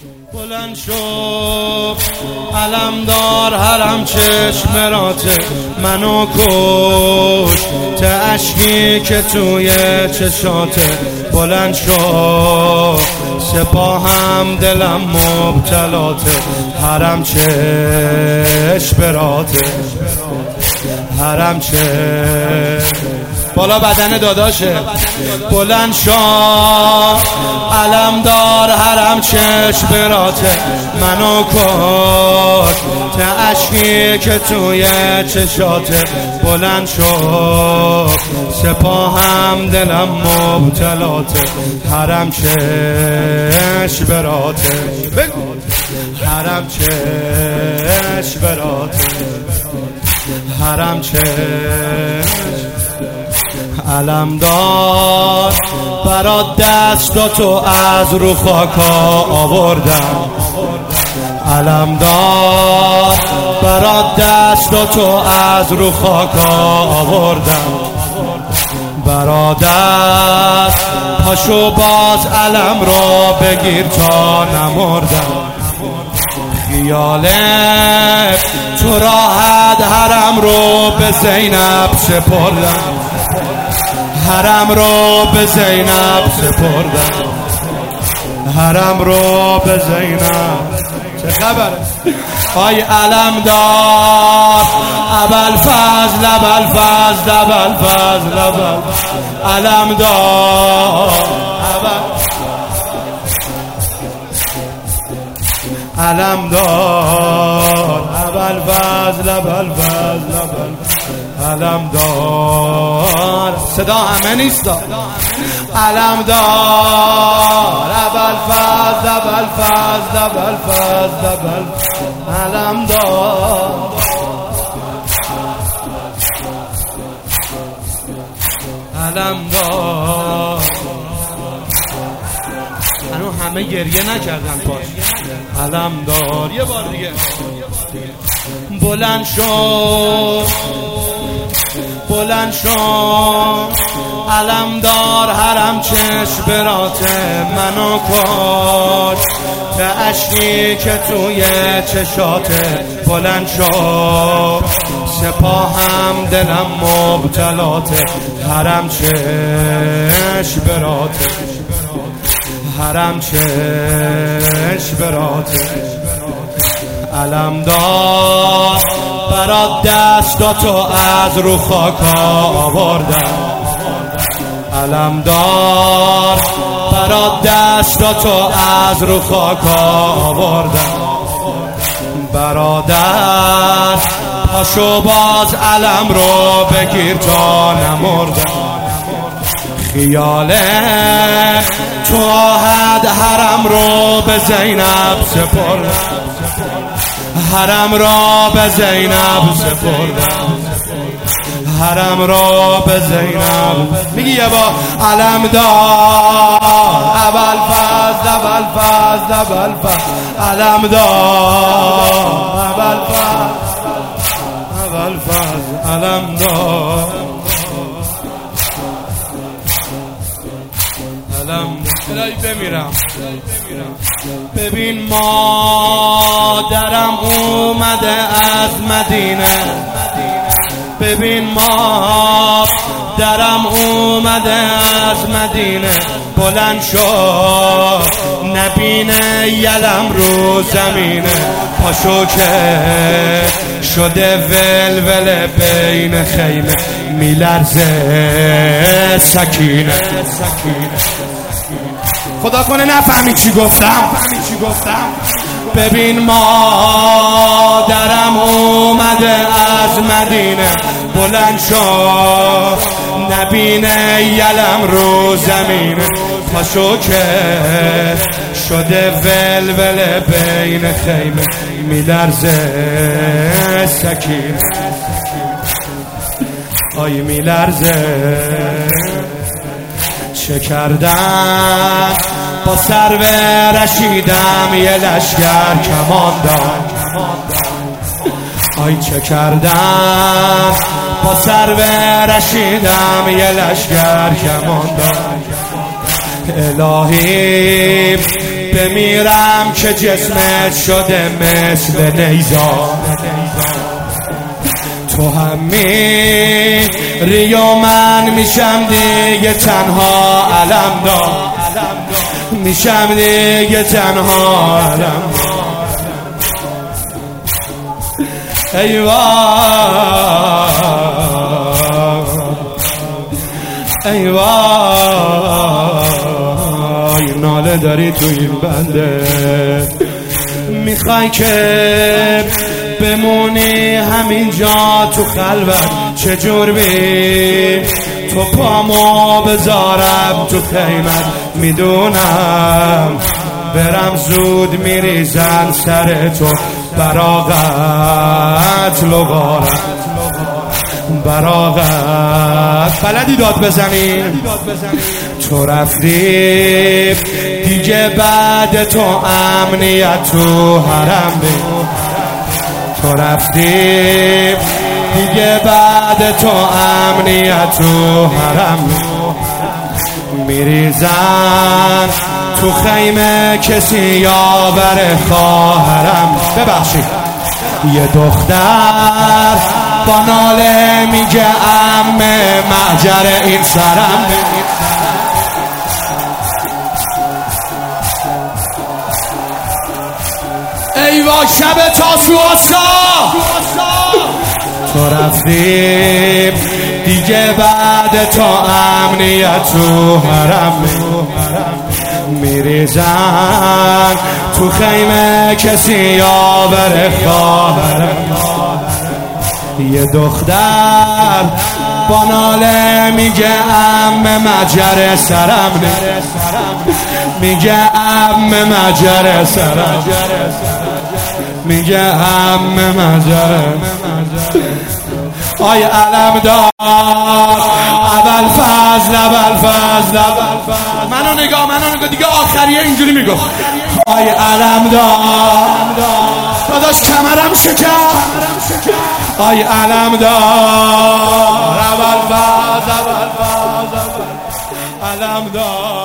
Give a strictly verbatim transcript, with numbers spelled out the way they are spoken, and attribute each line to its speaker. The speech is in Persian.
Speaker 1: بلند شو علمدار حرم چشمراته منو کش ته اشکی که توی چشاته. بلند شو سپاهم دلم مبتلاته حرم چشمراته حرم چشم بالا بدن داداشه. بلند شو علمدار حرم چشمراته منو کش ته اشکی که توی چشاته. بلند شو سپاهم دلم مبتلاته حرم چشمراته حرم چشمراته حرم چشم علمدار برات دستاتو از رو خاکا آوردم. علمدار برات دستاتو از رو خاکا آوردم. برادر پاشو باز علم را بگیر تا نمردم. خیالت تو راحت حرم رو به زینب سپردم. حرم رو به زینب سپردم. حرم رو به زینب. چه خبره؟ آی علمدار ابوالفضل ابوالفضل ابوالفضل علمدار علمدار ابوالفضل ابوالفضل علمدار صدا همه نیستا. علمدار ابوالفضل ابوالفضل ابوالفضل علمدار علمدار هنو همه گریه نکردن پاش. علمدار یه بار دیگه. بلند شو بلند شو علمدار حرم چشمراته منو کش ته اشکی که توی چشاته. بلند شو سپاهم دلم مبتلاته حرم چشمراته حرم چشمراته. علمدار برات دستاتو از رو خاکا آوردم. علمدار برات دستاتو از رو خاکا آوردم. برادر پاشو باز علم رو بگیر تا نمردم. خیاله تو آهد حرم رو به زینب سپردم. حرم را به زینب سپردم. حرم را به زینب. میگی یه با علمدار ابوالفضل ابوالفضل ابوالفضل علمدار ابوالفضل ابوالفضل علمدار الهی بمیرم. ببین مادرم اومده از مدینه. ببین مادرم اومده از مدینه. بلند شو نبینه یلم رو زمینه. پاشو که شده ولوله بین خیمه. میلرزه سکینه. خدا کنه نفهمی چی گفتم. ببین مادرم اومده از مدینه. بلند شو نبینه یلم رو زمینه. پاشو که شده ولوله بین خیمه. میلرزه سکینه. آی میلرزه. چه کردم با سرو رشیدم یه لشگر کمان داد. آی چه کردم با سرو رشیدم یه لشگر کمان داد. الهی بمیرم که جسمت شده مثل نیزار. تو هم میری و من میشم دیگه تنها علم دار، میشم دیگه تنها علم دار. ای وای ای وای ناله داری تو این بنده، میخوای که بمونی همینجا تو خلوت. چجور بی تو پامو بذارم تو خیمت، میدونم برم زود میریزن سر تو براغت لغارم، براغت بلدی داد بزنی. تو رفتی دیگه بعد تو امنیت تو حرم، تو رفتی دیگه بعد تو امنیت تو حرم، میریزن تو خیمه کسی یاور خواهرم. ببخشید یه دختر با ناله میگه عمه محجر این سرم. ای وای شب تاسوعا تو رفتی دیگه بعد تو امنیت تو حرم، میریزن تو خیمه کسی یاور خواهرم. یه دختر با ناله میگه عمه مجر سرم، میگه عمه مجر سرم، میگه عمه مجر. آی علم دار اول فضل اول فضل اول فضل، منو نگاه منو نگاه دیگه آخریه اینجوری میگو. آی علم دار داداش کمرم شکست. آی علم دار اول فضل اول فضل علم دار.